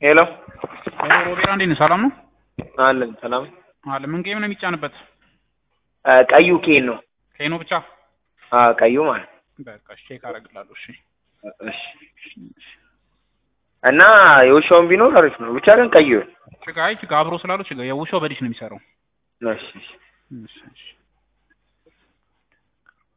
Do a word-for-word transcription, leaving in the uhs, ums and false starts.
ሄሎ ሄሎ ሮቤራ እንዴት ነህ? ሰላም ነው? አለን ሰላም አለ ምን ጌም ነው የሚጫንበት? ቀዩ ኬን ነው። ኬኖ ብቻ? አዎ ቀዩ ማለት በቃ ቼክ አደርግልሃለሁ። እሺ እሺ እና የውሻውን ቢኖር አሪፍ ነው። ብቻ ግን ቀዩ ችግር አይ ችግር አብሮ ስላሉ ችግር የውሻው በዲሽ ነው የሚሰራው። እሺ እሺ እሺ